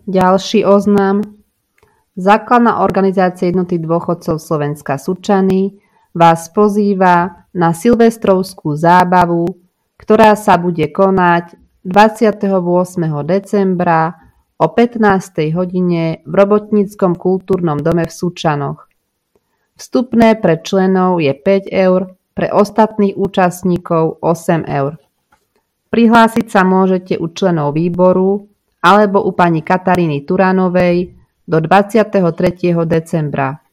Ďalší oznam. Základná organizácia Jednoty dôchodcov Slovenska Sučany vás pozýva na silvestrovskú zábavu, ktorá sa bude konať 28. decembra o 15. hodine v Robotníckom kultúrnom dome v Sučanoch. Vstupné pre členov je 5 eur, pre ostatných účastníkov 8 eur. Prihlásiť sa môžete u členov výboru alebo u pani Kataríny Turanovej do 23. decembra.